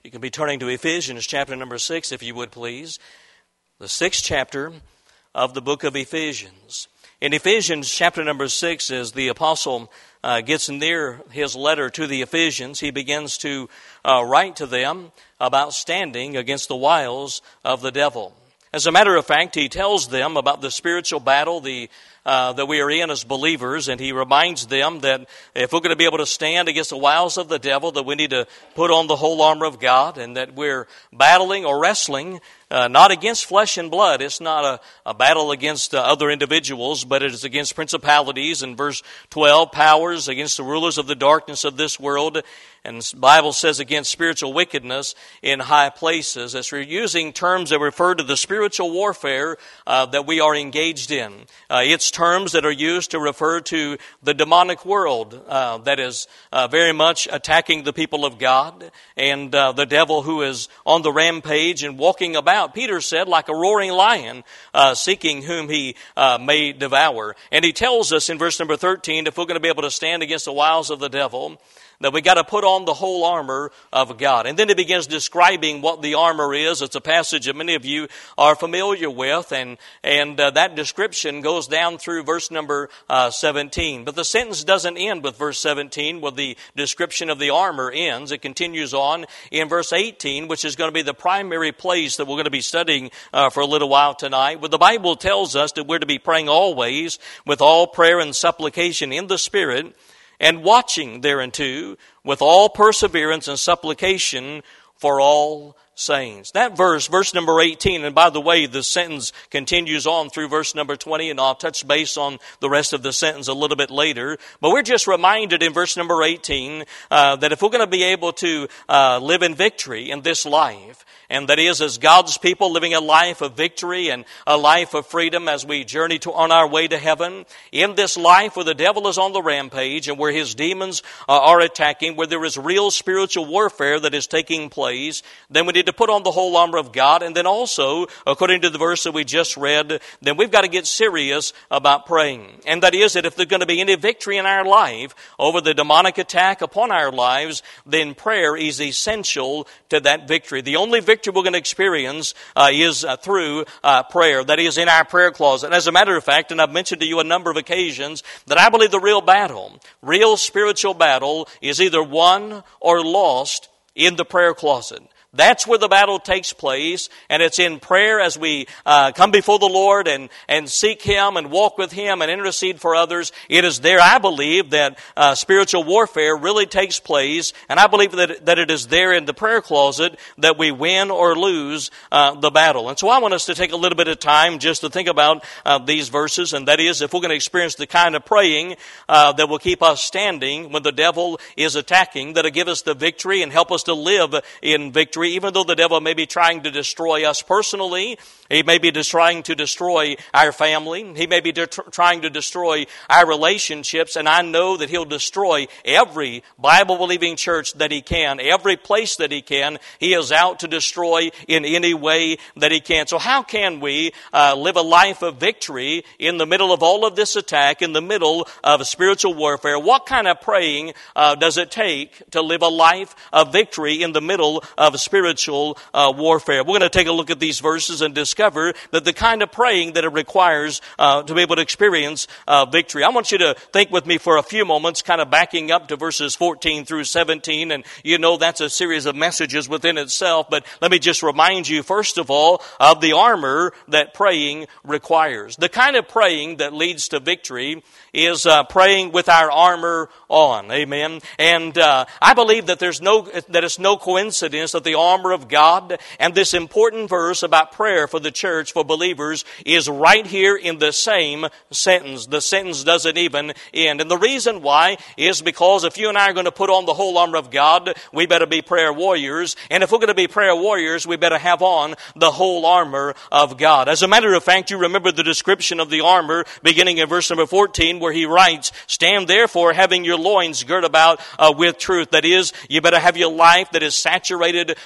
You can be turning to Ephesians chapter number 6, if you would please. The 6th chapter of the book of Ephesians. In Ephesians chapter number 6, as the apostle gets near his letter to the Ephesians, he begins to write to them about standing against the wiles of the devil. As a matter of fact, he tells them about the spiritual battle that we are in as believers, and he reminds them that if we're going to be able to stand against the wiles of the devil, that we need to put on the whole armor of God, and that we're battling or wrestling not against flesh and blood. It's not a battle against other individuals, but it is against principalities, in verse 12, powers, against the rulers of the darkness of this world, and the Bible says against spiritual wickedness in high places. As we're using terms that refer to the spiritual warfare that we are engaged in. It's terms that are used to refer to the demonic world that is very much attacking the people of God, and the devil who is on the rampage and walking about, Peter said, like a roaring lion, seeking whom he may devour. And he tells us in verse number 13, if we're going to be able to stand against the wiles of the devil, that we got to put on the whole armor of God. And then he begins describing what the armor is. It's a passage that many of you are familiar with, and that description goes down through verse number 17. But the sentence doesn't end with verse 17, where the description of the armor ends. It continues on in verse 18, which is going to be the primary place that we're going to be studying for a little while tonight. But the Bible tells us that we're to be praying always with all prayer and supplication in the Spirit, and watching thereunto with all perseverance and supplication for all saints. That verse number 18, and by the way, the sentence continues on through verse number 20, and I'll touch base on the rest of the sentence a little bit later. But we're just reminded in verse number 18 that if we're going to be able to live in victory in this life, and that is as God's people living a life of victory and a life of freedom as we journey on our way to heaven, in this life where the devil is on the rampage and where his demons are attacking, where there is real spiritual warfare that is taking place, then we need to put on the whole armor of God. And then also, according to the verse that we just read, then we've got to get serious about praying. And that is that if there's going to be any victory in our life over the demonic attack upon our lives, then prayer is essential to that victory. The only victory we're going to experience is through prayer. That is in our prayer closet. As a matter of fact, and I've mentioned to you a number of occasions, that I believe the real spiritual battle is either won or lost in the prayer closet. That's where the battle takes place, and it's in prayer as we come before the Lord and seek Him and walk with Him and intercede for others. It is there, I believe, that spiritual warfare really takes place, and I believe that it is there in the prayer closet that we win or lose the battle. And so I want us to take a little bit of time just to think about these verses, and that is if we're going to experience the kind of praying that will keep us standing when the devil is attacking, that'll give us the victory and help us to live in victory. Even though the devil may be trying to destroy us personally, he may be just trying to destroy our family, he may be trying to destroy our relationships, and I know that he'll destroy every Bible-believing church that he can, every place that he can. He is out to destroy in any way that he can. So how can we live a life of victory in the middle of all of this attack, in the middle of spiritual warfare? What kind of praying does it take to live a life of victory in the middle of spiritual warfare? We're going to take a look at these verses and discover that the kind of praying that it requires to be able to experience victory. I want you to think with me for a few moments, kind of backing up to verses 14 through 17, and you know that's a series of messages within itself, but let me just remind you, first of all, of the armor that praying requires. The kind of praying that leads to victory is praying with our armor on. Amen. And I believe that it's no coincidence that the armor of God and this important verse about prayer for the church, for believers, is right here in the same sentence. The sentence doesn't even end. And the reason why is because if you and I are going to put on the whole armor of God, we better be prayer warriors. And if we're going to be prayer warriors, we better have on the whole armor of God. As a matter of fact, you remember the description of the armor beginning in verse number 14, where he writes, "Stand therefore, having your loins girt about with truth." That is, you better have your life that is saturated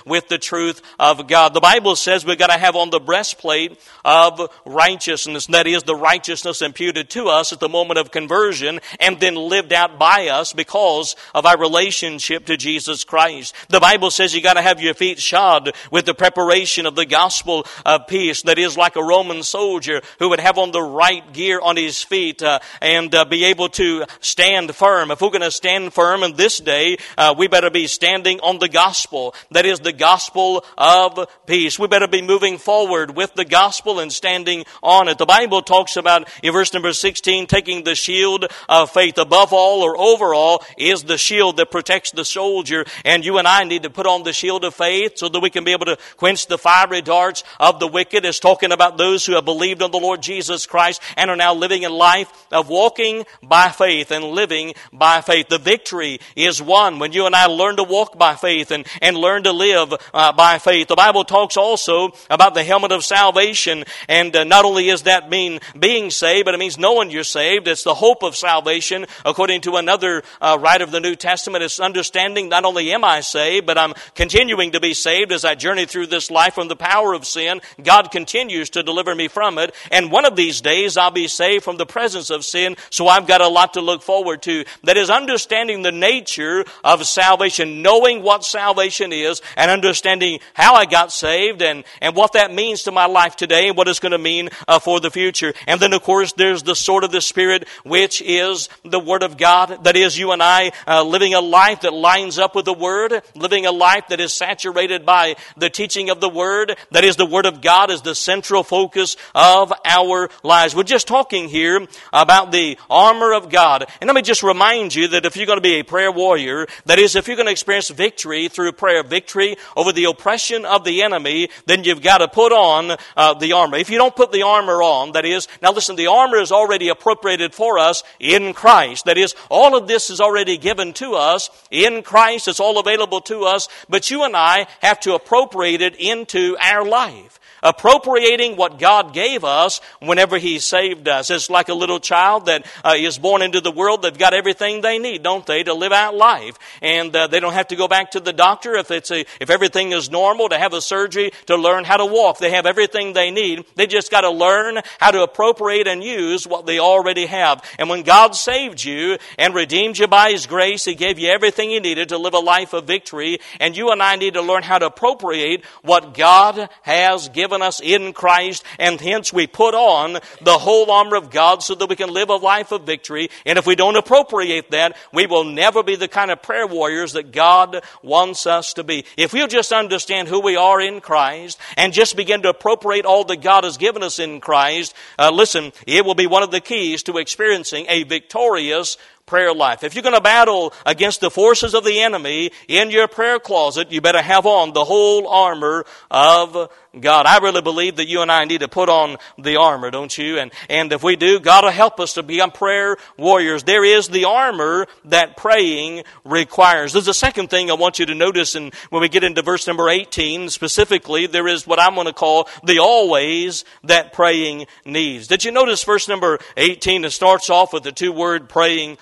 with the truth of God. The Bible says we've got to have on the breastplate of righteousness. That is the righteousness imputed to us at the moment of conversion and then lived out by us because of our relationship to Jesus Christ. The Bible says you got to have your feet shod with the preparation of the gospel of peace. That is like a Roman soldier who would have on the right gear on his feet and be able to stand firm. If we're going to stand firm in this day, we better be standing on the gospel. That is the gospel of peace. We better be moving forward with the gospel and standing on it. The Bible talks about, in verse number 16, taking the shield of faith. Above all or over all is the shield that protects the soldier. And you and I need to put on the shield of faith so that we can be able to quench the fiery darts of the wicked. It's talking about those who have believed on the Lord Jesus Christ and are now living a life of walking by faith and living by faith. The victory is won when you and I learn to walk by faith and learn to live by faith. The Bible talks also about the helmet of salvation, and not only is that mean being saved, but it means knowing you're saved. It's the hope of salvation. According to another writer of the New Testament, it's understanding not only am I saved, but I'm continuing to be saved as I journey through this life from the power of sin. God continues to deliver me from it, and one of these days I'll be saved from the presence of sin, so I've got a lot to look forward to. That is understanding the nature of salvation, knowing what salvation is, and understanding how I got saved and what that means to my life today and what it's going to mean for the future. And then, of course, there's the sword of the Spirit, which is the Word of God. That is you and I living a life that lines up with the Word, living a life that is saturated by the teaching of the Word. That is, the Word of God is the central focus of our lives. We're just talking here about the armor of God. And let me just remind you that if you're going to be a prayer warrior, that is, if you're going to experience victory through prayer, victory over the oppression of the enemy, then you've got to put on the armor. If you don't put the armor on, that is, now listen, the armor is already appropriated for us in Christ. That is, all of this is already given to us in Christ. It's all available to us, but you and I have to appropriate it into our life. Appropriating what God gave us whenever He saved us. It's like a little child that is born into the world. They've got everything they need, don't they, to live out life. And they don't have to go back to the doctor if everything is normal, to have a surgery to learn how to walk. They have everything they need. They just got to learn how to appropriate and use what they already have. And when God saved you and redeemed you by His grace, He gave you everything you needed to live a life of victory. And you and I need to learn how to appropriate what God has given us in Christ, and hence we put on the whole armor of God so that we can live a life of victory. And if we don't appropriate that, we will never be the kind of prayer warriors that God wants us to be. If we'll just understand who we are in Christ and just begin to appropriate all that God has given us in Christ, listen, it will be one of the keys to experiencing a victorious prayer life. If you're going to battle against the forces of the enemy in your prayer closet, you better have on the whole armor of God. I really believe that you and I need to put on the armor, don't you? And if we do, God will help us to become prayer warriors. There is the armor that praying requires. There's a second thing I want you to notice, and when we get into verse number 18, specifically, there is what I'm going to call the always that praying needs. Did you notice verse number 18? It starts off with the two word praying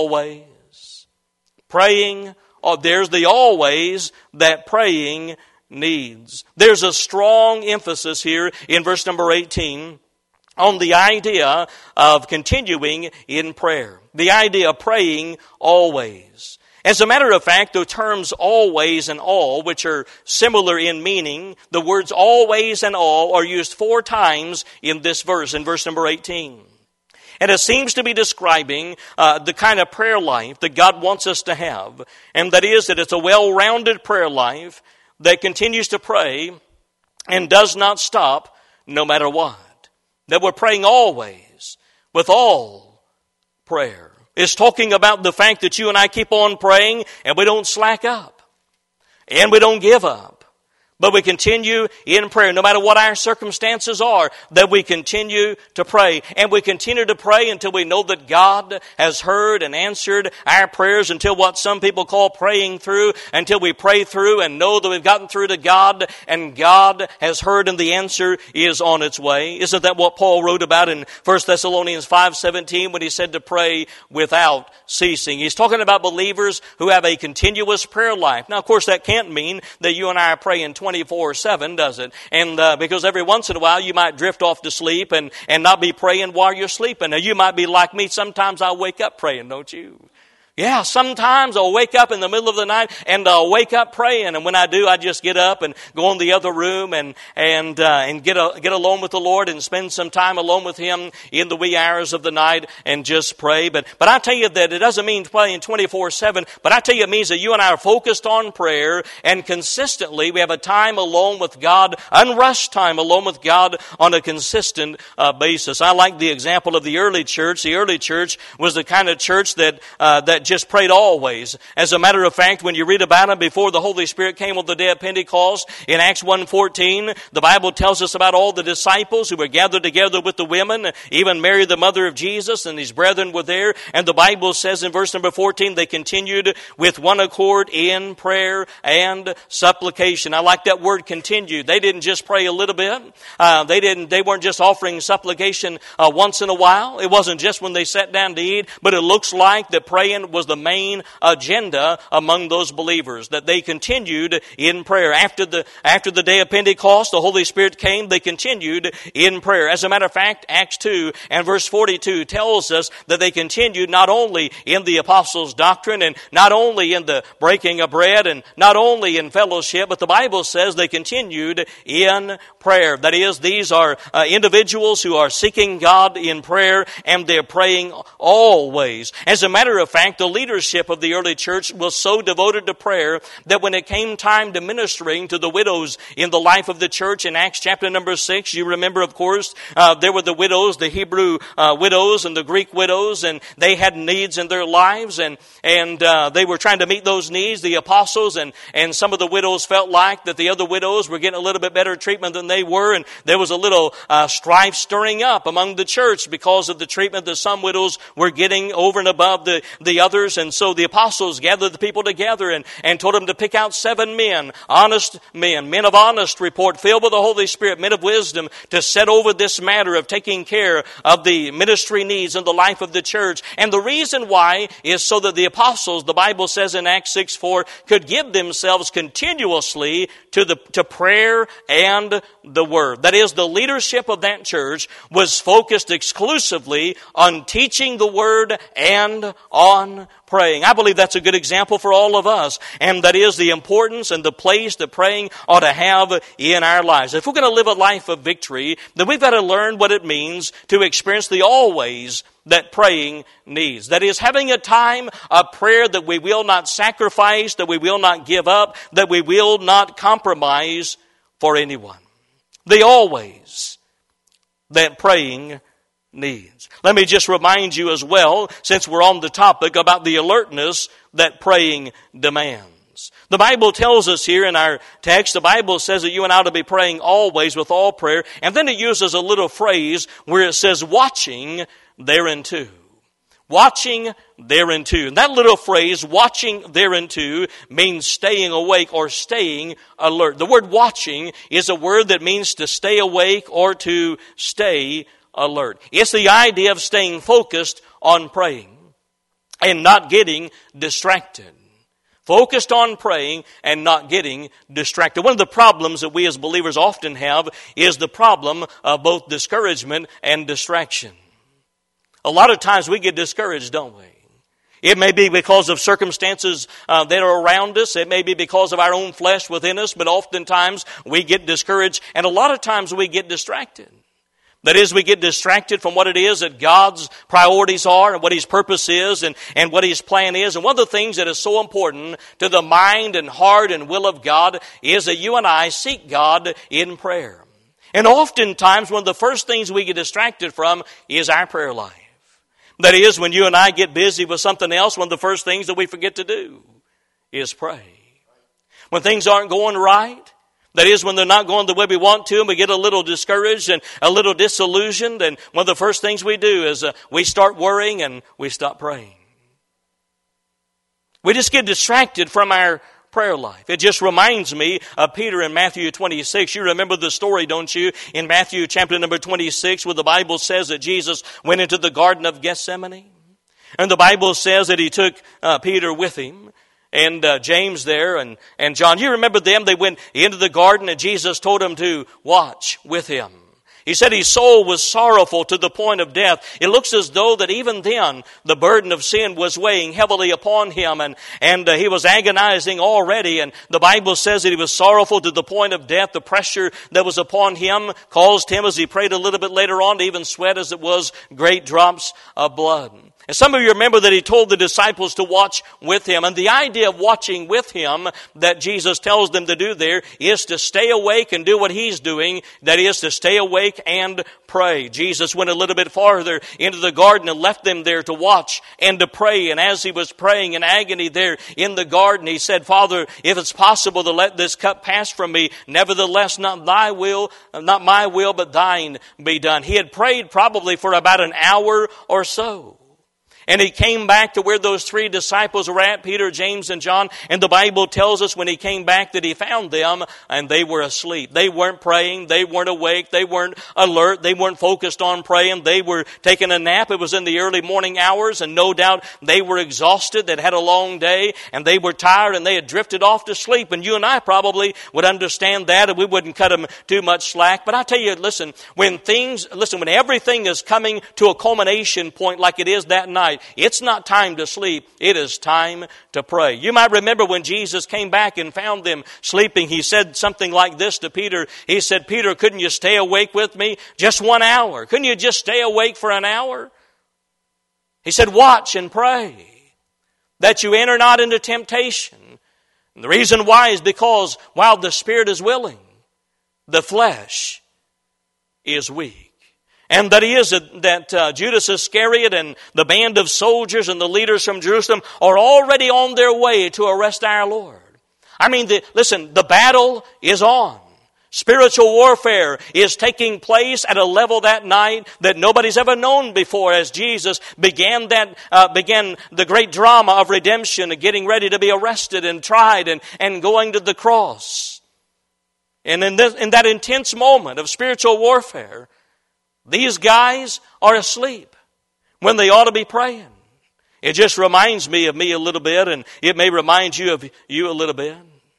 always. Praying, there's the always that praying needs. There's a strong emphasis here in verse number 18 on the idea of continuing in prayer. The idea of praying always. As a matter of fact, the terms always and all, which are similar in meaning, the words always and all are used 4 times in this verse, in verse number 18. And it seems to be describing the kind of prayer life that God wants us to have. And that is that it's a well-rounded prayer life that continues to pray and does not stop no matter what. That we're praying always with all prayer. It's talking about the fact that you and I keep on praying and we don't slack up. And we don't give up. But we continue in prayer, no matter what our circumstances are, that we continue to pray. And we continue to pray until we know that God has heard and answered our prayers, until what some people call praying through, until we pray through and know that we've gotten through to God and God has heard and the answer is on its way. Isn't that what Paul wrote about in 1 Thessalonians 5:17 when he said to pray without ceasing? He's talking about believers who have a continuous prayer life. Now, of course, that can't mean that you and I are praying 24/7, does it? And because every once in a while you might drift off to sleep and not be praying while you're sleeping. Now, you might be like me. Sometimes I wake up praying, don't you? Yeah, sometimes I'll wake up in the middle of the night and I'll wake up praying. And when I do, I just get up and go in the other room and get alone with the Lord and spend some time alone with Him in the wee hours of the night and just pray. But I tell you that it doesn't mean praying 24/7, but I tell you it means that you and I are focused on prayer and consistently we have a time alone with God, unrushed time alone with God on a consistent basis. I like the example of the early church. The early church was the kind of church that just prayed always. As a matter of fact, when you read about them before the Holy Spirit came on the day of Pentecost, in Acts 1:14, the Bible tells us about all the disciples who were gathered together with the women, even Mary, the mother of Jesus, and his brethren were there. And the Bible says in verse number 14, they continued with one accord in prayer and supplication. I like that word continued. They didn't just pray a little bit. They weren't just offering supplication once in a while. It wasn't just when they sat down to eat, but it looks like that praying was the main agenda among those believers, that they continued in prayer. After the day of Pentecost, the Holy Spirit came, they continued in prayer. As a matter of fact, Acts 2 and verse 42 tells us that they continued not only in the apostles' doctrine and not only in the breaking of bread and not only in fellowship, but the Bible says they continued in prayer. That is, these are individuals who are seeking God in prayer and they're praying always. As a matter of fact, the leadership of the early church was so devoted to prayer that when it came time to ministering to the widows in the life of the church in Acts chapter number 6, you remember, of course, there were the widows, the Hebrew widows and the Greek widows, and they had needs in their lives, and they were trying to meet those needs. The apostles and some of the widows felt like that the other widows were getting a little bit better treatment than they were, and there was a little strife stirring up among the church because of the treatment that some widows were getting over and above the others. And so the apostles gathered the people together and told them to pick out 7 men, honest men of honest report, filled with the Holy Spirit, men of wisdom, to set over this matter of taking care of the ministry needs in the life of the church. And the reason why is so that the apostles, the Bible says in Acts 6:4, could give themselves continuously to prayer and the word. That is, the leadership of that church was focused exclusively on teaching the word and on praying. I believe that's a good example for all of us, and that is the importance and the place that praying ought to have in our lives. If we're going to live a life of victory, then we've got to learn what it means to experience the always that praying needs. That is, having a time of prayer that we will not sacrifice, that we will not give up, that we will not compromise for anyone. The always that praying needs. Let me just remind you as well, since we're on the topic, about the alertness that praying demands. The Bible tells us here in our text, the Bible says that you and I ought to be praying always with all prayer, and then it uses a little phrase where it says watching thereunto. Watching thereunto. And that little phrase, watching thereunto, means staying awake or staying alert. The word watching is a word that means to stay awake or to stay alert. It's the idea of staying focused on praying and not getting distracted. Focused on praying and not getting distracted. One of the problems that we as believers often have is the problem of both discouragement and distraction. A lot of times we get discouraged, don't we? It may be because of circumstances that are around us. It may be because of our own flesh within us, but oftentimes we get discouraged, and a lot of times we get distracted. That is, we get distracted from what it is that God's priorities are and what His purpose is and what His plan is. And one of the things that is so important to the mind and heart and will of God is that you and I seek God in prayer. And oftentimes one of the first things we get distracted from is our prayer life. That is, when you and I get busy with something else, one of the first things that we forget to do is pray. When things aren't going right, That is, when they're not going the way we want to, and we get a little discouraged and a little disillusioned, and one of the first things we do is we start worrying and we stop praying. We just get distracted from our prayer life. It just reminds me of Peter in Matthew 26. You remember the story, don't you? In Matthew chapter number 26, where the Bible says that Jesus went into the Garden of Gethsemane. And the Bible says that he took Peter with him. And James there and John. You remember them? They went into the garden and Jesus told them to watch with him. He said his soul was sorrowful to the point of death. It looks as though that even then the burden of sin was weighing heavily upon him and he was agonizing already. And the Bible says that he was sorrowful to the point of death. The pressure that was upon him caused him, as he prayed a little bit later on, to even sweat as it was great drops of blood. And some of you remember that he told the disciples to watch with him. And the idea of watching with him that Jesus tells them to do there is to stay awake and do what he's doing. That is to stay awake and pray. Jesus went a little bit farther into the garden and left them there to watch and to pray. And as he was praying in agony there in the garden, he said, Father, if it's possible to let this cup pass from me, nevertheless, not my will, but thine be done. He had prayed probably for about an hour or so. And he came back to where those three disciples were at, Peter, James, and John. And the Bible tells us when he came back that he found them and they were asleep. They weren't praying. They weren't awake. They weren't alert. They weren't focused on praying. They were taking a nap. It was in the early morning hours, and no doubt they were exhausted. They'd had a long day and they were tired and they had drifted off to sleep. And you and I probably would understand that, and we wouldn't cut them too much slack. But I tell you, listen, when everything is coming to a culmination point like it is that night, it's not time to sleep. It is time to pray. You might remember when Jesus came back and found them sleeping, he said something like this to Peter. He said, Peter, couldn't you stay awake with me just 1 hour? Couldn't you just stay awake for an hour? He said, watch and pray that you enter not into temptation. And the reason why is because while the spirit is willing, the flesh is weak. And that is that Judas Iscariot and the band of soldiers and the leaders from Jerusalem are already on their way to arrest our Lord. I mean, the battle is on. Spiritual warfare is taking place at a level that night that nobody's ever known before, as Jesus began the great drama of redemption and getting ready to be arrested and tried and going to the cross. And in that intense moment of spiritual warfare, these guys are asleep when they ought to be praying. It just reminds me of me a little bit, and it may remind you of you a little bit.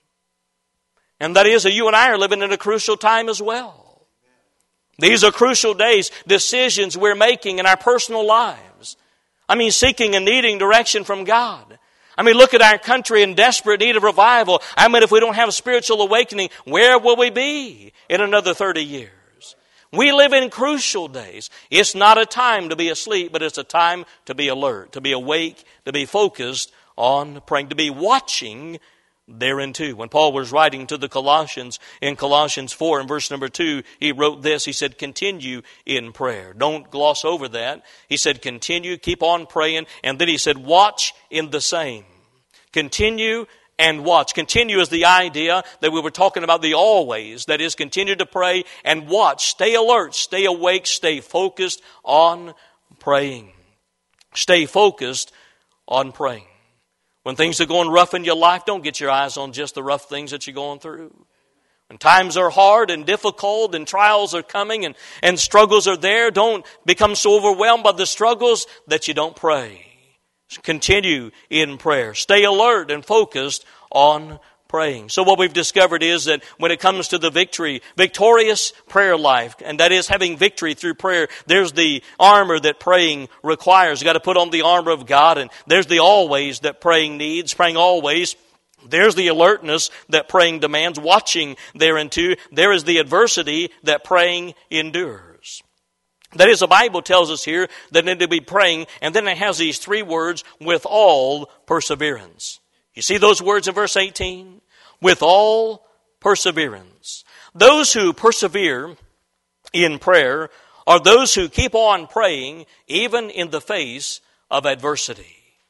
And that is that you and I are living in a crucial time as well. These are crucial days, decisions we're making in our personal lives. I mean, seeking and needing direction from God. I mean, look at our country in desperate need of revival. I mean, if we don't have a spiritual awakening, where will we be in another 30 years? We live in crucial days. It's not a time to be asleep, but it's a time to be alert, to be awake, to be focused on praying, to be watching therein too. When Paul was writing to the Colossians, in Colossians 4 and verse number 2, he wrote this. He said, continue in prayer. Don't gloss over that. He said, continue, keep on praying. And then he said, watch in the same. Continue and watch. Continue is the idea that we were talking about, the always. That is, continue to pray and watch. Stay alert, stay awake, stay focused on praying. Stay focused on praying. When things are going rough in your life, don't get your eyes on just the rough things that you're going through. When times are hard and difficult and trials are coming and struggles are there, don't become so overwhelmed by the struggles that you don't pray. Continue in prayer. Stay alert and focused on praying. So what we've discovered is that when it comes to the victorious prayer life, and that is having victory through prayer, there's the armor that praying requires. You've got to put on the armor of God, and there's the always that praying needs, praying always. There's the alertness that praying demands, watching thereunto. There is the adversity that praying endures. That is, the Bible tells us here that need to be praying, and then it has these three words, with all perseverance. You see those words in verse 18? With all perseverance. Those who persevere in prayer are those who keep on praying even in the face of adversity.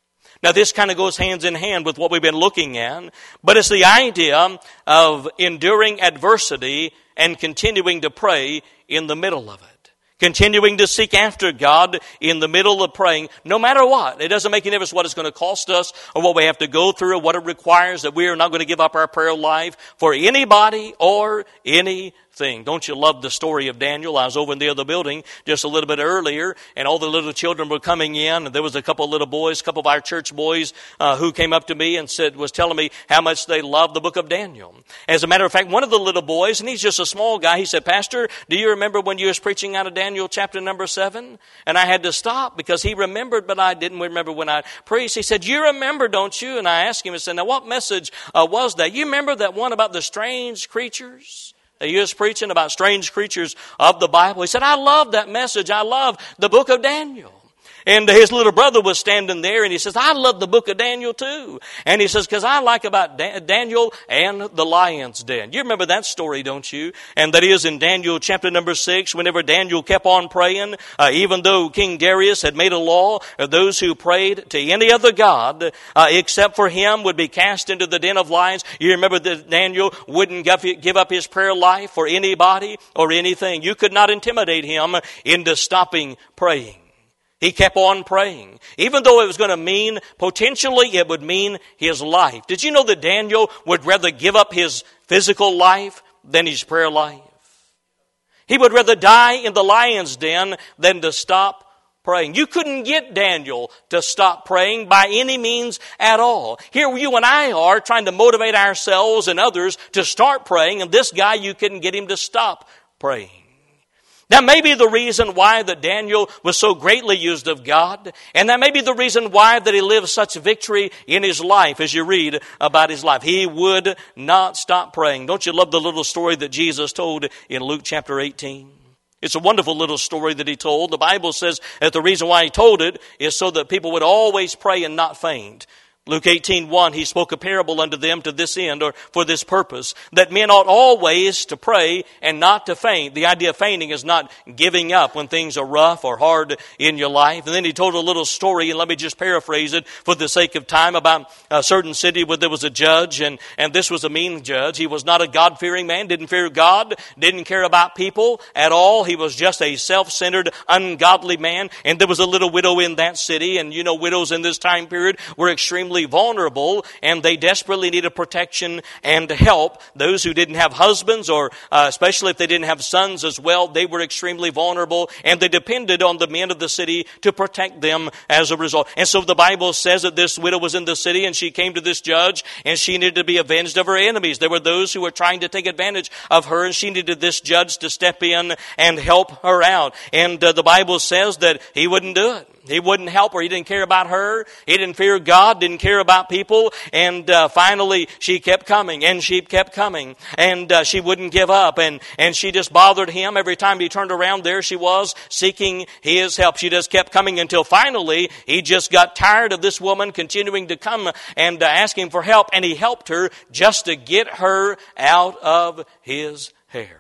Now, this kind of goes hands in hand with what we've been looking at, but it's the idea of enduring adversity and continuing to pray in the middle of it. Continuing to seek after God in the middle of praying, no matter what. It doesn't make any difference what it's going to cost us or what we have to go through or what it requires, that we are not going to give up our prayer life for anybody or anything. Don't you love the story of Daniel? I was over in the other building just a little bit earlier, and all the little children were coming in, and there was a couple of little boys, a couple of our church boys who came up to me and was telling me how much they loved the book of Daniel. As a matter of fact, one of the little boys, and he's just a small guy, he said, "Pastor, do you remember when you was preaching out of Daniel chapter number 7? And I had to stop because he remembered, but I didn't remember when I preached. He said, "You remember, don't you?" And I asked him, I said, "Now what message was that? You remember that one about the strange creatures?" He was preaching about strange creatures of the Bible. He said, "I love that message. I love the book of Daniel." And his little brother was standing there, and he says, "I love the book of Daniel too." And he says, "Because I like about Daniel and the lion's den." You remember that story, don't you? And that is in Daniel chapter number 6, whenever Daniel kept on praying, even though King Darius had made a law, those who prayed to any other god except for him would be cast into the den of lions. You remember that Daniel wouldn't give up his prayer life for anybody or anything. You could not intimidate him into stopping praying. He kept on praying. Even though it was going to mean, potentially it would mean his life. Did you know that Daniel would rather give up his physical life than his prayer life? He would rather die in the lion's den than to stop praying. You couldn't get Daniel to stop praying by any means at all. Here you and I are trying to motivate ourselves and others to start praying, and this guy, you couldn't get him to stop praying. That may be the reason why that Daniel was so greatly used of God, and that may be the reason why that he lived such victory in his life as you read about his life. He would not stop praying. Don't you love the little story that Jesus told in Luke chapter 18? It's a wonderful little story that he told. The Bible says that the reason why he told it is so that people would always pray and not faint. Luke 18:1, he spoke a parable unto them to this end, or for this purpose, that men ought always to pray and not to faint. The idea of fainting is not giving up when things are rough or hard in your life. And then he told a little story, and let me just paraphrase it for the sake of time, about a certain city where there was a judge, and this was a mean judge. He was not a God-fearing man, didn't fear God, didn't care about people at all. He was just a self-centered, ungodly man. And there was a little widow in that city, and you know, widows in this time period were extremely vulnerable, and they desperately needed protection and help. Those who didn't have husbands, or especially if they didn't have sons as well, they were extremely vulnerable, and they depended on the men of the city to protect them as a result. And so the Bible says that this widow was in the city, and she came to this judge, and she needed to be avenged of her enemies. There were those who were trying to take advantage of her, and she needed this judge to step in and help her out. And the Bible says that he wouldn't do it. He wouldn't help her. He didn't care about her. He didn't fear God, didn't care about people. And finally, she kept coming, and she kept coming. And she wouldn't give up. And she just bothered him. Every time he turned around, there she was, seeking his help. She just kept coming until finally, he just got tired of this woman continuing to come and asking for help. And he helped her just to get her out of his hair.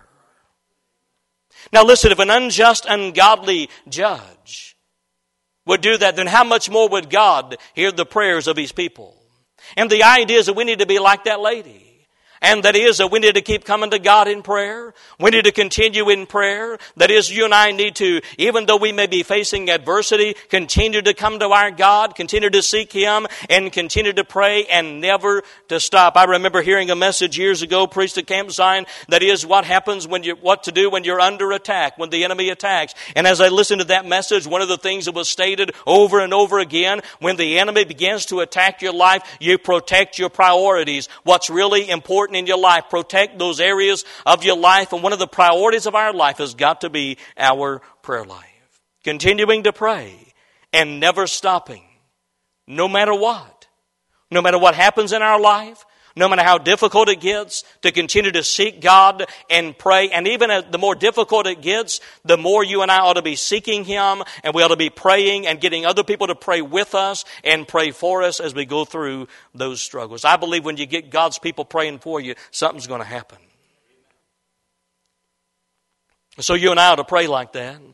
Now listen, if an unjust, ungodly judge would do that, then how much more would God hear the prayers of His people? And the idea is that we need to be like that lady. And that is that we need to keep coming to God in prayer. We need to continue in prayer. That is, you and I need to, even though we may be facing adversity, continue to come to our God, continue to seek Him, and continue to pray and never to stop. I remember hearing a message years ago preached at Camp Zion, that is what happens what to do when you're under attack, when the enemy attacks. And as I listened to that message, one of the things that was stated over and over again, when the enemy begins to attack your life, you protect your priorities. What's really important in your life, protect those areas of your life. And one of the priorities of our life has got to be our prayer life. Continuing to pray and never stopping, no matter what. No matter what happens in our life, no matter how difficult it gets, to continue to seek God and pray. And even as the more difficult it gets, the more you and I ought to be seeking Him, and we ought to be praying and getting other people to pray with us and pray for us as we go through those struggles. I believe when you get God's people praying for you, something's going to happen. So you and I ought to pray like that.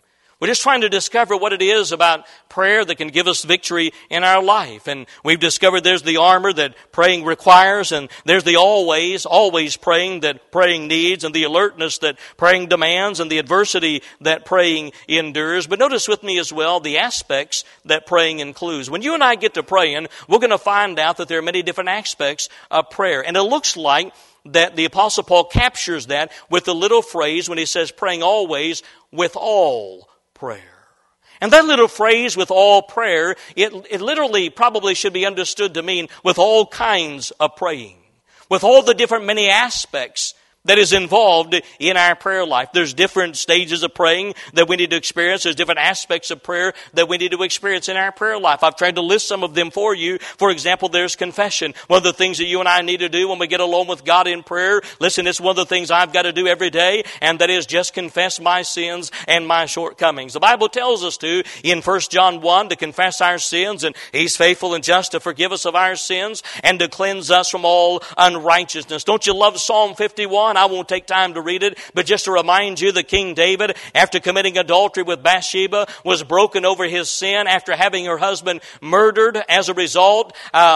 We're just trying to discover what it is about prayer that can give us victory in our life. And we've discovered there's the armor that praying requires, and there's the always praying that praying needs, and the alertness that praying demands, and the adversity that praying endures. But notice with me as well the aspects that praying includes. When you and I get to praying, we're going to find out that there are many different aspects of prayer. And it looks like that the Apostle Paul captures that with the little phrase when he says praying always with all prayer. And that little phrase, with all prayer, it literally probably should be understood to mean with all kinds of praying, with all the different many aspects that is involved in our prayer life. There's different stages of praying that we need to experience. There's different aspects of prayer that we need to experience in our prayer life. I've tried to list some of them for you. For example, there's confession. One of the things that you and I need to do when we get alone with God in prayer, listen, it's one of the things I've got to do every day, and that is just confess my sins and my shortcomings. The Bible tells us to, in 1 John 1, to confess our sins, and He's faithful and just to forgive us of our sins and to cleanse us from all unrighteousness. Don't you love Psalm 51? I won't take time to read it, but just to remind you that King David, after committing adultery with Bathsheba, was broken over his sin after having her husband murdered. As a result,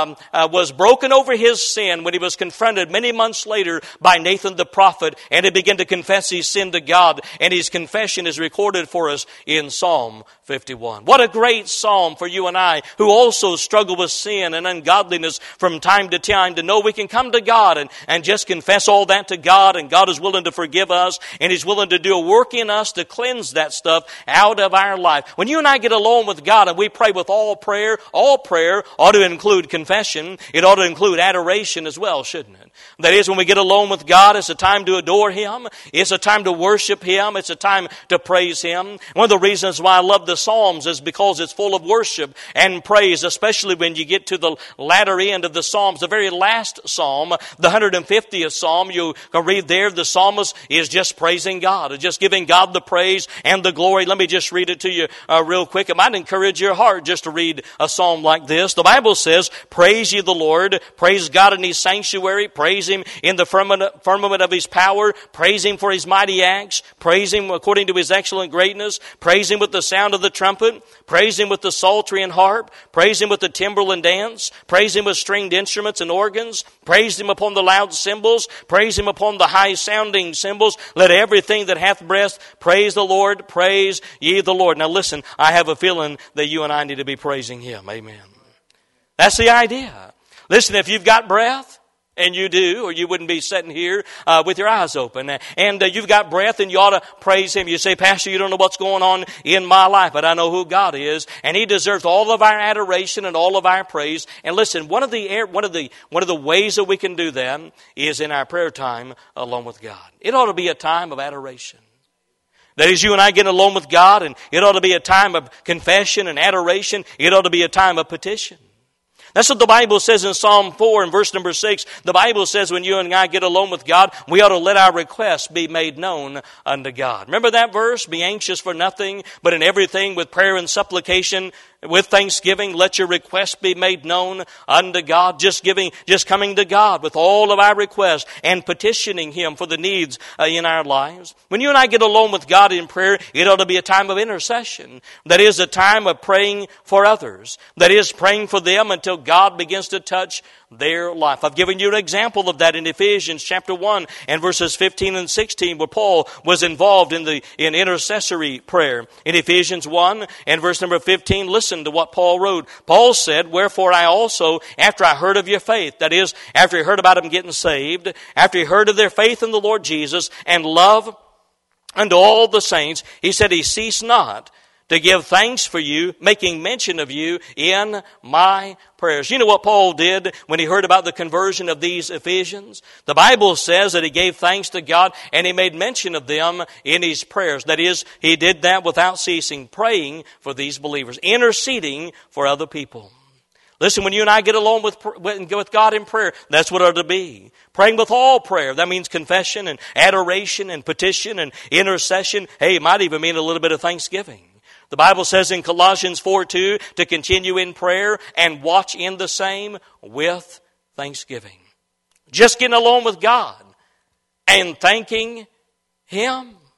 was broken over his sin when he was confronted many months later by Nathan the prophet, and he began to confess his sin to God, and his confession is recorded for us in Psalm 51. What a great psalm for you and I, who also struggle with sin and ungodliness from time to time, to know we can come to God and just confess all that to God, and God is willing to forgive us, and He's willing to do a work in us to cleanse that stuff out of our life. When you and I get alone with God and we pray with all prayer ought to include confession. It ought to include adoration as well, shouldn't it? That is, when we get alone with God, it's a time to adore Him. It's a time to worship Him. It's a time to praise Him. One of the reasons why I love the Psalms is because it's full of worship and praise, especially when you get to the latter end of the Psalms. The very last Psalm, the 150th Psalm, you can read there, the psalmist is just praising God, just giving God the praise and the glory. Let me just read it to you real quick. It might encourage your heart just to read a psalm like this. The Bible says, praise ye the Lord, praise God in His sanctuary, praise Him in the firmament of His power, praise Him for His mighty acts, praise Him according to His excellent greatness, praise Him with the sound of the trumpet, praise Him with the psaltery and harp, praise Him with the timbrel and dance, praise Him with stringed instruments and organs, praise Him upon the loud cymbals, praise Him upon the high sounding cymbals. Let everything that hath breath praise the Lord, praise ye the Lord. Now listen, I have a feeling that you and I need to be praising Him. Amen. That's the idea. Listen, if you've got breath, and you do, or you wouldn't be sitting here with your eyes open. And you've got breath, and you ought to praise Him. You say, Pastor, you don't know what's going on in my life, but I know who God is, and He deserves all of our adoration and all of our praise. And listen, one of the ways that we can do that is in our prayer time alone with God. It ought to be a time of adoration. That is, you and I get alone with God, and it ought to be a time of confession and adoration. It ought to be a time of petition. That's what the Bible says in Psalm 4 and verse number 6. The Bible says when you and I get alone with God, we ought to let our requests be made known unto God. Remember that verse? Be anxious for nothing, but in everything with prayer and supplication, with thanksgiving, let your requests be made known unto God. Just coming to God with all of our requests and petitioning Him for the needs in our lives. When you and I get alone with God in prayer, it ought to be a time of intercession. That is a time of praying for others. That is praying for them until God begins to touch their life. I've given you an example of that in Ephesians chapter 1 and verses 15 and 16, where Paul was involved in intercessory prayer. In Ephesians 1 and verse number 15, listen to what Paul wrote. Paul said, wherefore I also, after I heard of your faith, that is, after he heard about them getting saved, after he heard of their faith in the Lord Jesus and love unto all the saints, he said, he ceased not to give thanks for you, making mention of you in my prayers. You know what Paul did when he heard about the conversion of these Ephesians? The Bible says that he gave thanks to God and he made mention of them in his prayers. That is, he did that without ceasing, praying for these believers, interceding for other people. Listen, when you and I get along with God in prayer, that's what it ought to be. Praying with all prayer. That means confession and adoration and petition and intercession. Hey, it might even mean a little bit of thanksgiving. The Bible says in Colossians 4:2 to continue in prayer and watch in the same with thanksgiving. Just getting along with God and thanking Him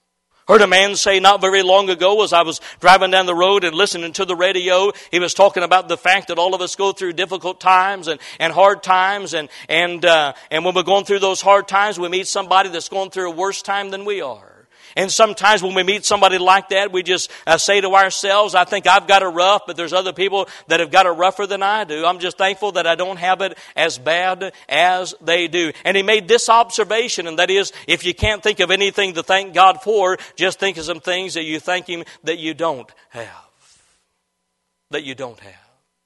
Heard a man say not very long ago as I was driving down the road and listening to the radio, he was talking about the fact that all of us go through difficult times and hard times, and when we're going through those hard times, we meet somebody that's going through a worse time than we are. And sometimes when we meet somebody like that, we just say to ourselves, I think I've got it rough, but there's other people that have got it rougher than I do. I'm just thankful that I don't have it as bad as they do. And he made this observation, and that is, if you can't think of anything to thank God for, just think of some things that you thank Him that you don't have. That you don't have.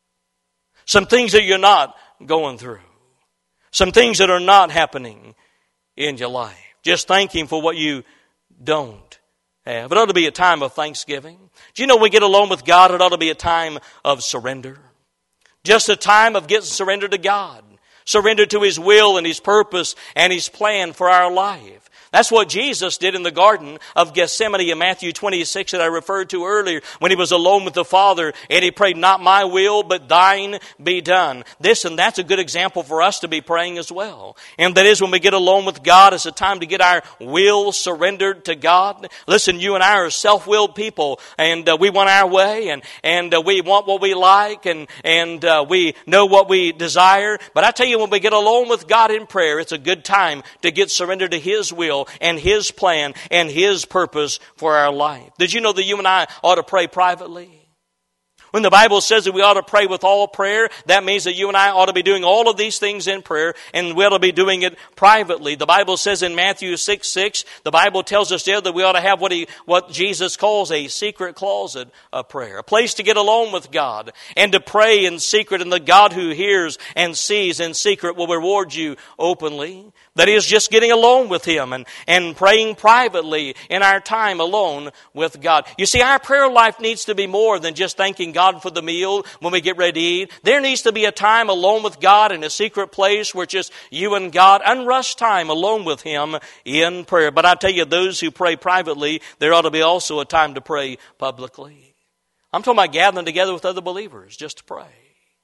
Some things that you're not going through. Some things that are not happening in your life. Just thank Him for what you don't have. It ought to be a time of thanksgiving. Do you know when we get alone with God, it ought to be a time of surrender. Just a time of getting surrendered to God. Surrender to His will and His purpose and His plan for our life. That's what Jesus did in the Garden of Gethsemane in Matthew 26 that I referred to earlier, when He was alone with the Father and He prayed, not my will, but thine be done. That's a good example for us to be praying as well. And that is, when we get alone with God, it's a time to get our will surrendered to God. Listen, you and I are self-willed people, and we want our way, and we want what we like, and we know what we desire. But I tell you, when we get alone with God in prayer, it's a good time to get surrendered to His will and His plan and His purpose for our life. Did you know that you and I ought to pray privately? When the Bible says that we ought to pray with all prayer, that means that you and I ought to be doing all of these things in prayer, and we ought to be doing it privately. The Bible says in Matthew 6:6, the Bible tells us there that we ought to have what Jesus calls a secret closet of prayer. A place to get alone with God and to pray in secret, and the God who hears and sees in secret will reward you openly. That is, just getting alone with Him and praying privately in our time alone with God. You see, our prayer life needs to be more than just thanking God for the meal when we get ready to eat. There needs to be a time alone with God in a secret place where just you and God, unrushed time alone with Him in prayer. But I tell you, those who pray privately, there ought to be also a time to pray publicly. I'm talking about gathering together with other believers just to pray.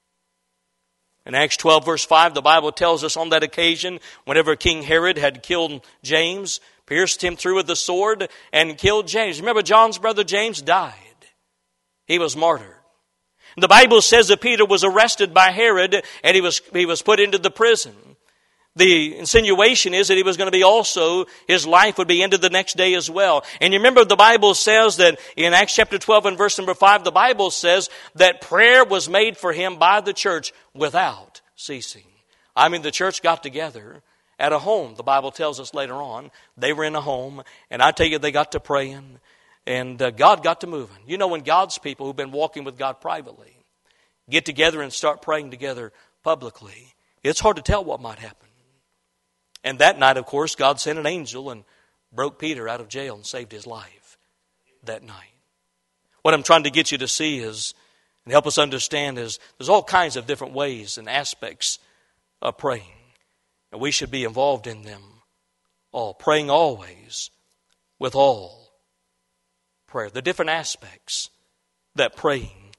In Acts 12, verse 5, the Bible tells us on that occasion, whenever King Herod had killed James, pierced him through with the sword, and killed James. Remember, John's brother James died. He was martyred. The Bible says that Peter was arrested by Herod, and he was put into the prison. The insinuation is that he was going to be also, his life would be ended the next day as well. And you remember the Bible says that in Acts chapter 12 and verse number 5, the Bible says that prayer was made for him by the church without ceasing. I mean, the church got together at a home. The Bible tells us later on, they were in a home, and I tell you, they got to praying, and God got to moving. You know, when God's people who've been walking with God privately get together and start praying together publicly, it's hard to tell what might happen. And that night, of course, God sent an angel and broke Peter out of jail and saved his life that night. What I'm trying to get you to see is, and help us understand, is there's all kinds of different ways and aspects of praying. And we should be involved in them all. Praying always with all prayer. The different aspects that praying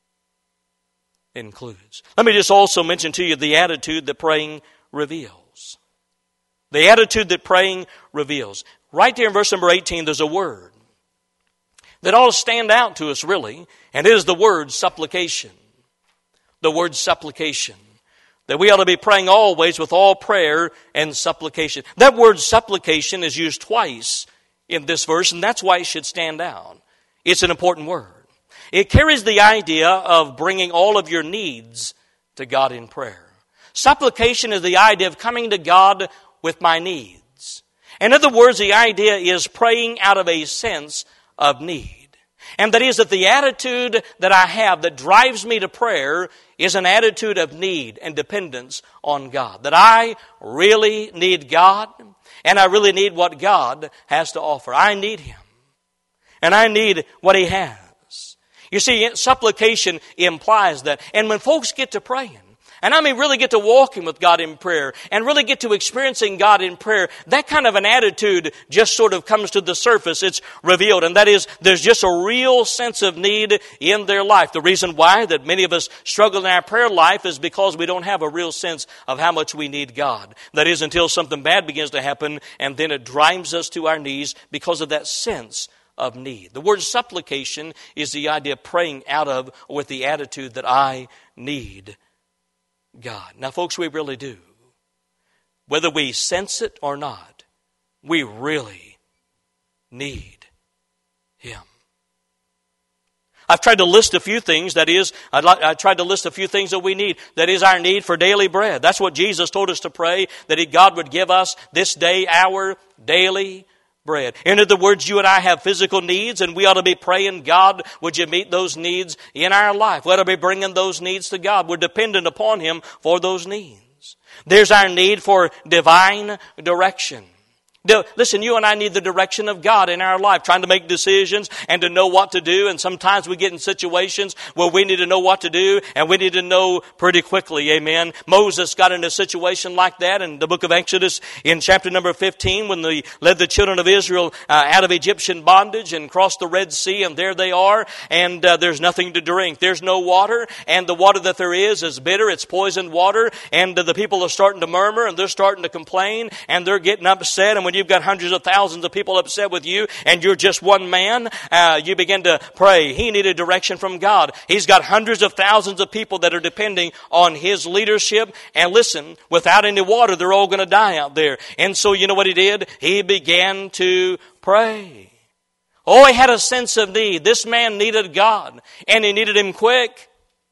includes. Let me just also mention to you the attitude that praying reveals. The attitude that praying reveals. Right there in verse number 18, there's a word that ought to stand out to us, really, and it is the word supplication. The word supplication. That we ought to be praying always with all prayer and supplication. That word supplication is used twice in this verse, and that's why it should stand out. It's an important word. It carries the idea of bringing all of your needs to God in prayer. Supplication is the idea of coming to God with my needs. In other words, the idea is praying out of a sense of need. And that is that the attitude that I have that drives me to prayer is an attitude of need and dependence on God. That I really need God, and I really need what God has to offer. I need Him, and I need what He has. You see, supplication implies that. And when folks get to praying, And I mean really get to walking with God in prayer and really get to experiencing God in prayer, that kind of an attitude just sort of comes to the surface. It's revealed. And that is, there's just a real sense of need in their life. The reason why that many of us struggle in our prayer life is because we don't have a real sense of how much we need God. That is, until something bad begins to happen, and then it drives us to our knees because of that sense of need. The word supplication is the idea of praying out of or with the attitude that I need God. Now, folks, we really do. Whether we sense it or not, we really need Him. I've tried to list a few things, that is, I tried to list a few things that we need. That is our need for daily bread. That's what Jesus told us to pray, that God would give us this day our daily bread. In other words, you and I have physical needs, and we ought to be praying, God, would you meet those needs in our life? We ought to be bringing those needs to God. We're dependent upon Him for those needs. There's our need for divine direction. Listen, you and I need the direction of God in our life, trying to make decisions and to know what to do. And sometimes we get in situations where we need to know what to do, and we need to know pretty quickly. Amen. Moses got in a situation like that in the book of Exodus in chapter number 15 when they led the children of Israel out of Egyptian bondage and crossed the Red Sea, and there they are, and there's nothing to drink. There's no water, and the water that there is bitter. It's poisoned water, and the people are starting to murmur, and they're starting to complain, and they're getting upset. And when you've got hundreds of thousands of people upset with you and you're just one man, you begin to pray. He needed direction from God. He's got hundreds of thousands of people that are depending on His leadership. And listen, without any water, they're all going to die out there. And so you know what he did? He began to pray. Oh, he had a sense of need. This man needed God, and he needed Him quick.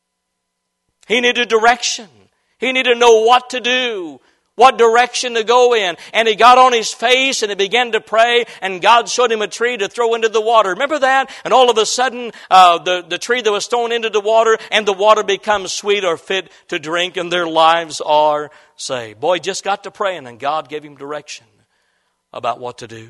He needed direction. He needed to know what to do, what direction to go in. And he got on his face and he began to pray, and God showed him a tree to throw into the water. Remember that? And all of a sudden, the tree that was thrown into the water, and the water becomes sweet or fit to drink, and their lives are saved. Boy, just got to praying, and God gave him direction about what to do.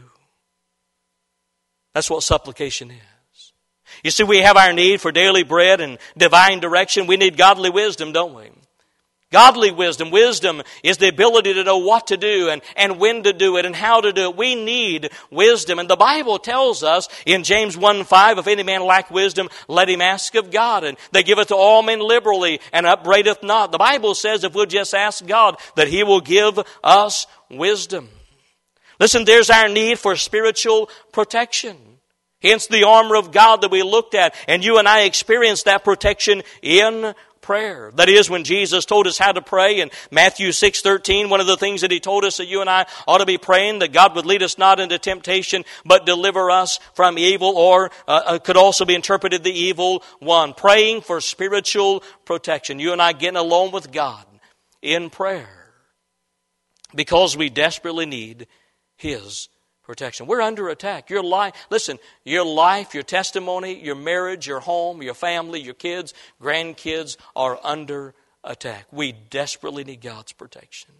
That's what supplication is. You see, we have our need for daily bread and divine direction. We need godly wisdom, don't we? Godly wisdom. Wisdom is the ability to know what to do and when to do it and how to do it. We need wisdom. And the Bible tells us in James 1:5, if any man lack wisdom, let him ask of God. And they give it to all men liberally and upbraideth not. The Bible says if we'll just ask God, that He will give us wisdom. Listen, there's our need for spiritual protection. Hence the armor of God that we looked at. And you and I experience that protection in prayer. That is, when Jesus told us how to pray in Matthew 6:13, one of the things that He told us that you and I ought to be praying, that God would lead us not into temptation, but deliver us from evil, or could also be interpreted the evil one. Praying for spiritual protection. You and I getting alone with God in prayer because we desperately need His protection. We're under attack. Your life, listen, your life, your testimony, your marriage, your home, your family, your kids, grandkids are under attack. We desperately need God's protection.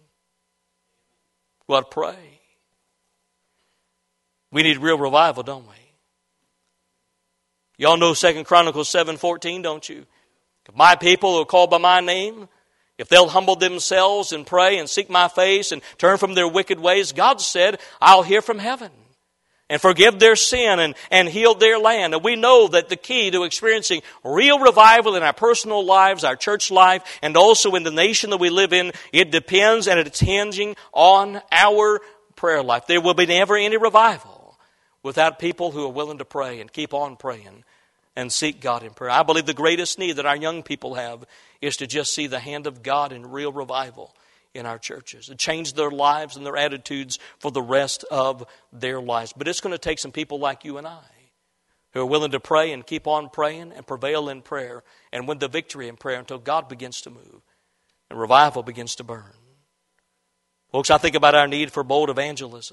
We ought to pray. We need real revival, don't we? Y'all know 2 Chronicles 7:14, don't you? If my people who are called by my name, if they'll humble themselves and pray and seek my face and turn from their wicked ways, God said, I'll hear from heaven and forgive their sin and heal their land. And we know that the key to experiencing real revival in our personal lives, our church life, and also in the nation that we live in, it depends and it's hinging on our prayer life. There will be never any revival without people who are willing to pray and keep on praying and seek God in prayer. I believe the greatest need that our young people have is to just see the hand of God in real revival in our churches and change their lives and their attitudes for the rest of their lives. But it's going to take some people like you and I who are willing to pray and keep on praying and prevail in prayer and win the victory in prayer until God begins to move and revival begins to burn. Folks, I think about our need for bold evangelism.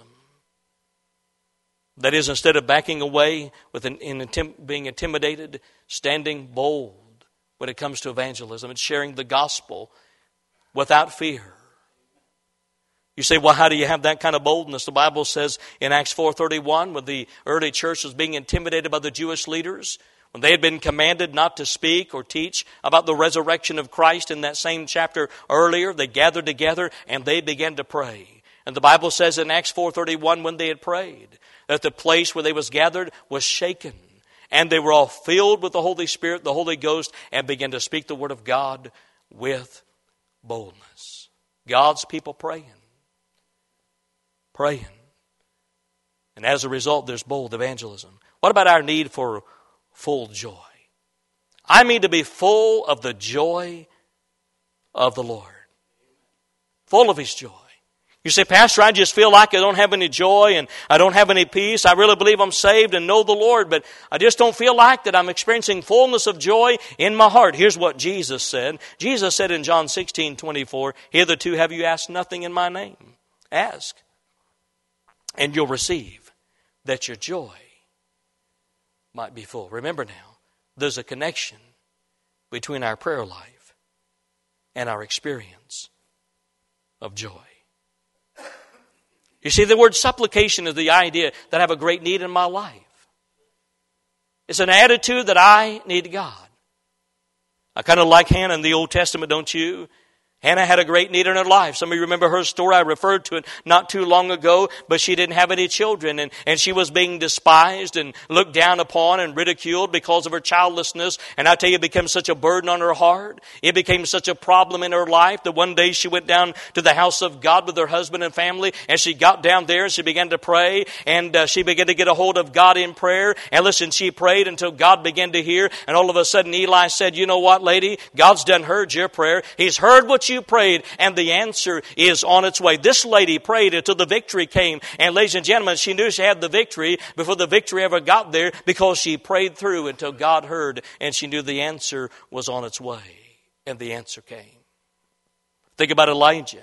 That is, instead of backing away with being intimidated, standing bold when it comes to evangelism and sharing the gospel without fear. You say, well, how do you have that kind of boldness? The Bible says in Acts 4:31, when the early church was being intimidated by the Jewish leaders, When they had been commanded not to speak or teach about the resurrection of Christ in that same chapter earlier, they gathered together and they began to pray. And the Bible says in Acts 4:31, when they had prayed, that the place where they was gathered was shaken. And they were all filled with the Holy Spirit, the Holy Ghost, and began to speak the word of God with boldness. God's people praying. Praying. And as a result, there's bold evangelism. What about our need for full joy? I mean to be full of the joy of the Lord. Full of His joy. You say, Pastor, I just feel like I don't have any joy and I don't have any peace. I really believe I'm saved and know the Lord, but I just don't feel like that I'm experiencing fullness of joy in my heart. Here's what Jesus said. Jesus said in John 16:24, hitherto have you asked nothing in my name. Ask, and you'll receive, that your joy might be full. Remember now, there's a connection between our prayer life and our experience of joy. You see, the word supplication is the idea that I have a great need in my life. It's an attitude that I need God. I kind of like Hannah in the Old Testament, don't you? Hannah had a great need in her life. Some of you remember her story. I referred to it not too long ago, but she didn't have any children, and she was being despised and looked down upon and ridiculed because of her childlessness. And I tell you, it became such a burden on her heart. It became such a problem in her life that one day she went down to the house of God with her husband and family, and she got down there and she began to pray, and she began to get a hold of God in prayer. And listen, she prayed until God began to hear, and all of a sudden Eli said, you know what, lady? God's done heard your prayer. He's heard what you prayed, and the answer is on its way. This lady prayed until the victory came, and ladies and gentlemen, she knew she had the victory before the victory ever got there, because she prayed through until God heard, and she knew the answer was on its way, and the answer came. Think about Elijah.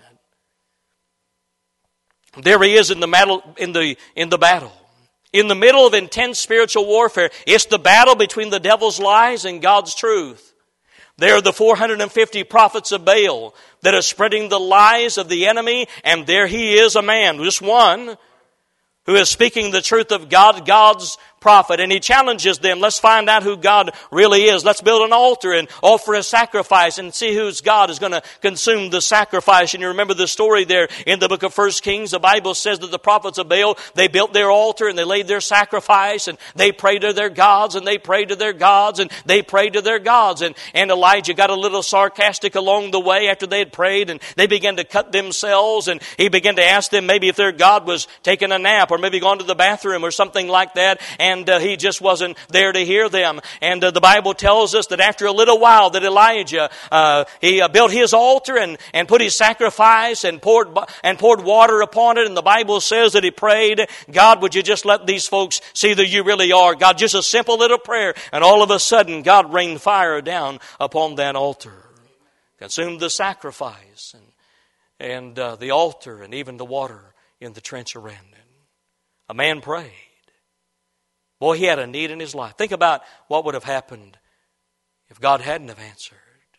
There he is in the battle. In the middle of intense spiritual warfare. It's the battle between the devil's lies and God's truth. There are the 450 prophets of Baal that are spreading the lies of the enemy, and there he is, a man, just one, who is speaking the truth of God, God's prophet, and he challenges them. Let's find out who God really is. Let's build an altar and offer a sacrifice and see whose God is going to consume the sacrifice. And you remember the story there in the book of 1 Kings. The Bible says that the prophets of Baal, they built their altar and they laid their sacrifice, and they prayed to their gods, and they prayed to their gods, and they prayed to their gods. And Elijah got a little sarcastic along the way after they had prayed, and they began to cut themselves, and he began to ask them maybe if their God was taking a nap or maybe gone to the bathroom or something like that. And he just wasn't there to hear them. And the Bible tells us that after a little while that Elijah, he built his altar and put his sacrifice and poured water upon it. And the Bible says that he prayed, God, would you just let these folks see that you really are God? Just a simple little prayer. And all of a sudden, God rained fire down upon that altar. Consumed the sacrifice and the altar and even the water in the trench around it. A man prayed. Boy, he had a need in his life. Think about what would have happened if God hadn't have answered.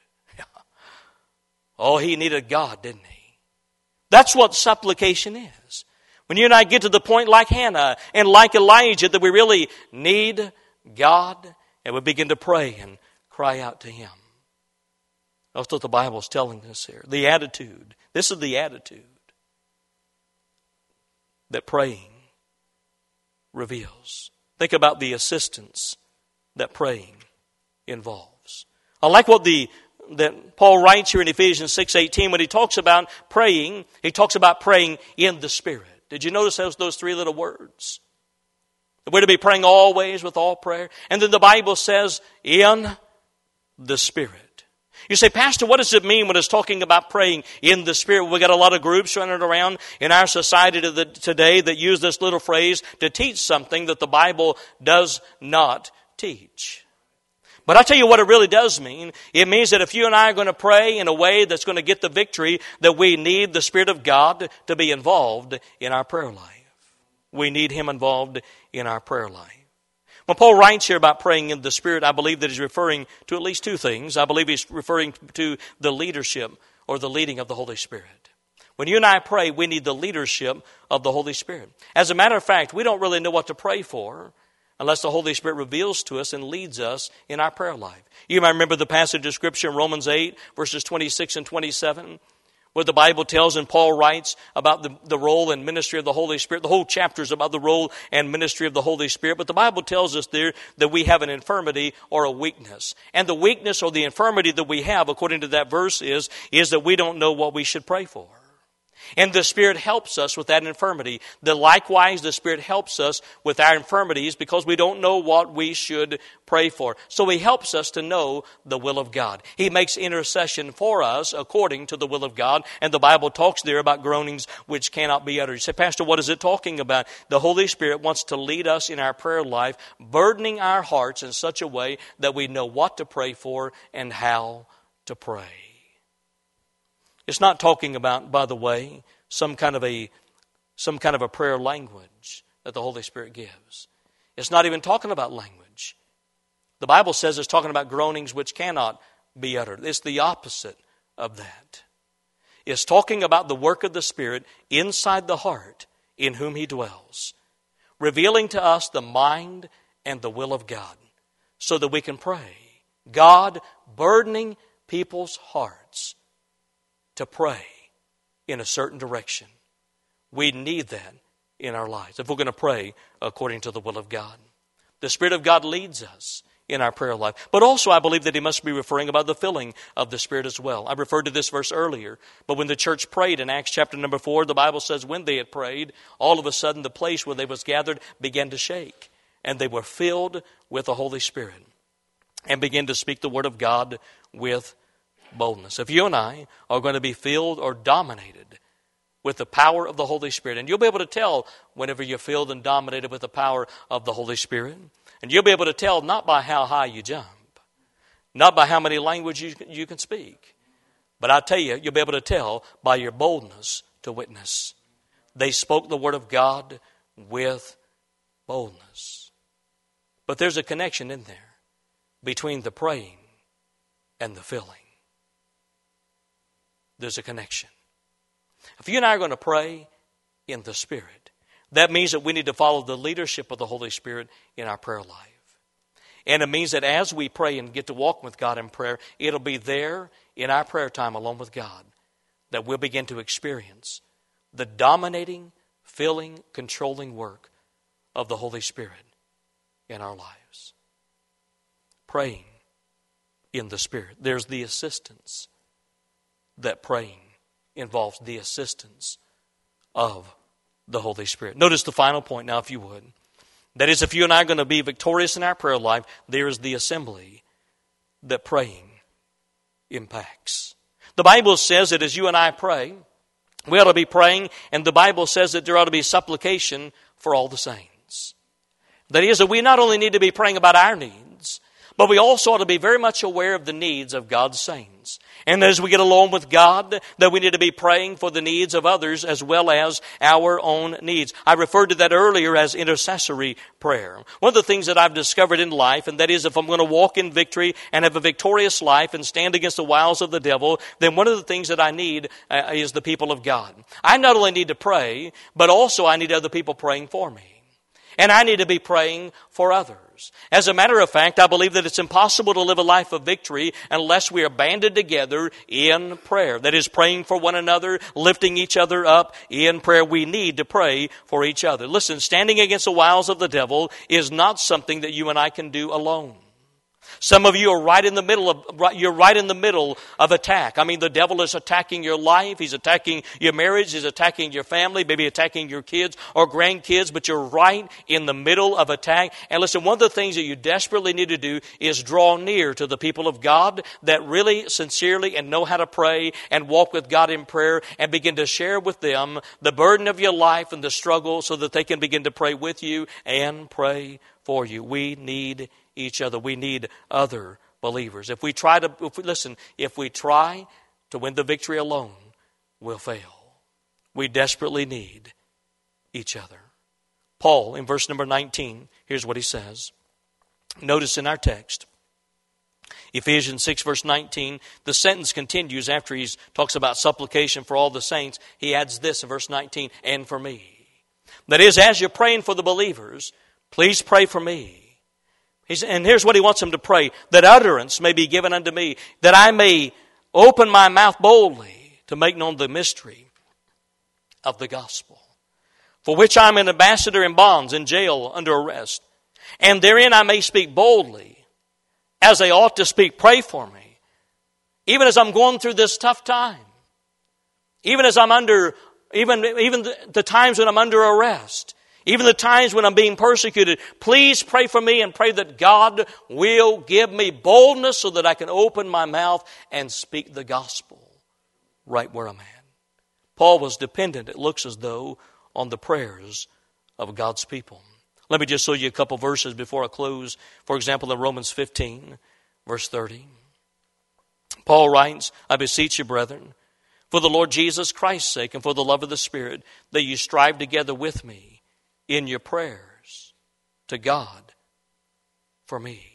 Oh, he needed God, didn't he? That's what supplication is. When you and I get to the point like Hannah and like Elijah that we really need God, and we begin to pray and cry out to Him. That's what the Bible is telling us here. The attitude. This is the attitude that praying reveals. Think about the assistance that praying involves. I like what that Paul writes here in Ephesians 6:18 when he talks about praying. He talks about praying in the Spirit. Did you notice those three little words? We're to be praying always with all prayer. And then the Bible says, in the Spirit. You say, Pastor, what does it mean when it's talking about praying in the Spirit? We've got a lot of groups running around in our society today that use this little phrase to teach something that the Bible does not teach. But I tell you what it really does mean. It means that if you and I are going to pray in a way that's going to get the victory, that we need the Spirit of God to be involved in our prayer life. We need Him involved in our prayer life. When Paul writes here about praying in the Spirit, I believe that he's referring to at least two things. I believe he's referring to the leadership or the leading of the Holy Spirit. When you and I pray, we need the leadership of the Holy Spirit. As a matter of fact, we don't really know what to pray for unless the Holy Spirit reveals to us and leads us in our prayer life. You might remember the passage of Scripture in Romans 8, verses 26 and 27, where the Bible tells and Paul writes about the role and ministry of the Holy Spirit. The whole chapter is about the role and ministry of the Holy Spirit. But the Bible tells us there that we have an infirmity or a weakness. And the weakness or the infirmity that we have, according to that verse, is that we don't know what we should pray for. And the Spirit helps us with that infirmity. Likewise, the Spirit helps us with our infirmities because we don't know what we should pray for. So He helps us to know the will of God. He makes intercession for us according to the will of God. And the Bible talks there about groanings which cannot be uttered. You say, Pastor, what is it talking about? The Holy Spirit wants to lead us in our prayer life, burdening our hearts in such a way that we know what to pray for and how to pray. It's not talking about, by the way, some kind of a prayer language that the Holy Spirit gives. It's not even talking about language. The Bible says it's talking about groanings which cannot be uttered. It's the opposite of that. It's talking about the work of the Spirit inside the heart in whom He dwells, revealing to us the mind and the will of God so that we can pray. God burdening people's hearts to pray in a certain direction. We need that in our lives if we're going to pray according to the will of God. The Spirit of God leads us in our prayer life. But also I believe that He must be referring about the filling of the Spirit as well. I referred to this verse earlier. But when the church prayed in Acts chapter number 4, the Bible says when they had prayed, all of a sudden the place where they was gathered began to shake. And they were filled with the Holy Spirit and began to speak the word of God with boldness. If you and I are going to be filled or dominated with the power of the Holy Spirit, and you'll be able to tell whenever you're filled and dominated with the power of the Holy Spirit, and you'll be able to tell not by how high you jump, not by how many languages you can speak, but I tell you, you'll be able to tell by your boldness to witness. They spoke the word of God with boldness. But there's a connection in there between the praying and the filling. There's a connection. If you and I are going to pray in the Spirit, that means that we need to follow the leadership of the Holy Spirit in our prayer life. And it means that as we pray and get to walk with God in prayer, it'll be there in our prayer time alone with God that we'll begin to experience the dominating, filling, controlling work of the Holy Spirit in our lives. Praying in the Spirit. There's the assistance that praying involves, the assistance of the Holy Spirit. Notice the final point now, if you would. That is, if you and I are going to be victorious in our prayer life, there is the assembly that praying impacts. The Bible says that as you and I pray, we ought to be praying, and the Bible says that there ought to be supplication for all the saints. That is, that we not only need to be praying about our needs, but we also ought to be very much aware of the needs of God's saints. And as we get along with God, that we need to be praying for the needs of others as well as our own needs. I referred to that earlier as intercessory prayer. One of the things that I've discovered in life, and that is if I'm going to walk in victory and have a victorious life and stand against the wiles of the devil, then one of the things that I need is the people of God. I not only need to pray, but also I need other people praying for me. And I need to be praying for others. As a matter of fact, I believe that it's impossible to live a life of victory unless we are banded together in prayer. That is, praying for one another, lifting each other up in prayer. We need to pray for each other. Listen, standing against the wiles of the devil is not something that you and I can do alone. Some of you are right in the middle of attack. I mean, the devil is attacking your life. He's attacking your marriage. He's attacking your family, maybe attacking your kids or grandkids, but you're right in the middle of attack. And listen, one of the things that you desperately need to do is draw near to the people of God that really sincerely and know how to pray and walk with God in prayer and begin to share with them the burden of your life and the struggle so that they can begin to pray with you and pray for you. We need each other. We need other believers. If we try to win the victory alone, we'll fail. We desperately need each other. Paul, in verse number 19, here's what he says. Notice in our text, Ephesians 6, verse 19, the sentence continues after he talks about supplication for all the saints. He adds this in verse 19, and for me. That is, as you're praying for the believers, Please pray for me. And here's what he wants them to pray. That utterance may be given unto me, that I may open my mouth boldly to make known the mystery of the gospel, for which I am an ambassador in bonds, in jail, under arrest. And therein I may speak boldly, as they ought to speak. Pray for me. Even as I'm going through this tough time. Even as I'm under, even the times when I'm under arrest. Even the times when I'm being persecuted. Please pray for me and pray that God will give me boldness so that I can open my mouth and speak the gospel right where I'm at. Paul was dependent, it looks as though, on the prayers of God's people. Let me just show you a couple verses before I close. For example, in Romans 15, verse 30. Paul writes, I beseech you, brethren, for the Lord Jesus Christ's sake and for the love of the Spirit, that you strive together with me in your prayers to God for me.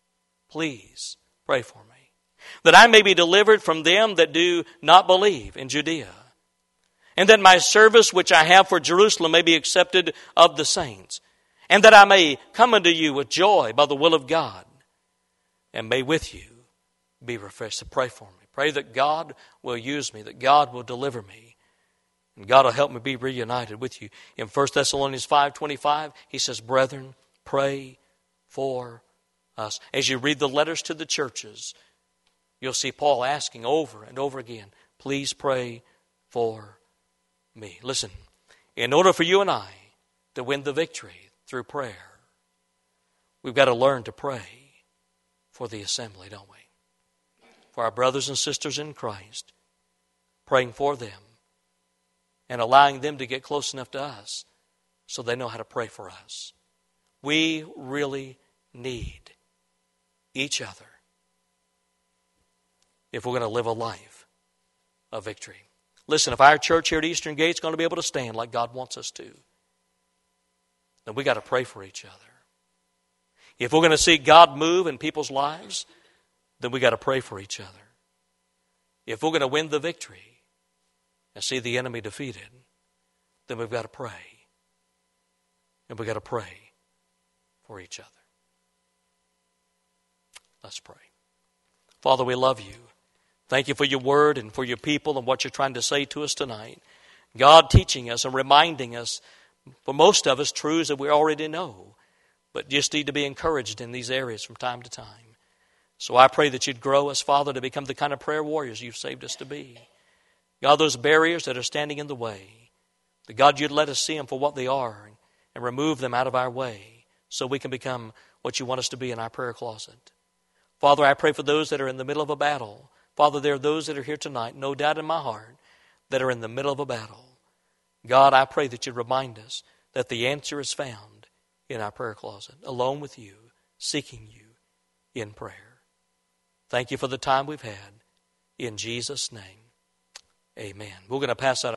Please pray for me, that I may be delivered from them that do not believe in Judea, and that my service which I have for Jerusalem may be accepted of the saints, and that I may come unto you with joy by the will of God, and may with you be refreshed. So pray for me. Pray that God will use me, that God will deliver me, and God will help me be reunited with you. In 1 Thessalonians 5:25, he says, brethren, pray for us. As you read the letters to the churches, you'll see Paul asking over and over again, please pray for me. Listen, in order for you and I to win the victory through prayer, we've got to learn to pray for the assembly, don't we? For our brothers and sisters in Christ, praying for them and allowing them to get close enough to us so they know how to pray for us. We really need each other if we're going to live a life of victory. Listen, if our church here at Eastern Gate is going to be able to stand like God wants us to, then we got to pray for each other. If we're going to see God move in people's lives, then we got to pray for each other. If we're going to win the victory and see the enemy defeated, then we've got to pray. And we've got to pray for each other. Let's pray. Father, we love you. Thank you for your word and for your people and what you're trying to say to us tonight. God teaching us and reminding us, for most of us, truths that we already know, but just need to be encouraged in these areas from time to time. So I pray that you'd grow us, Father, to become the kind of prayer warriors you've saved us to be. God, those barriers that are standing in the way, that God, you'd let us see them for what they are and remove them out of our way so we can become what you want us to be in our prayer closet. Father, I pray for those that are in the middle of a battle. Father, there are those that are here tonight, no doubt in my heart, that are in the middle of a battle. God, I pray that you remind us that the answer is found in our prayer closet, alone with you, seeking you in prayer. Thank you for the time we've had. In Jesus' name, amen. We're going to pass out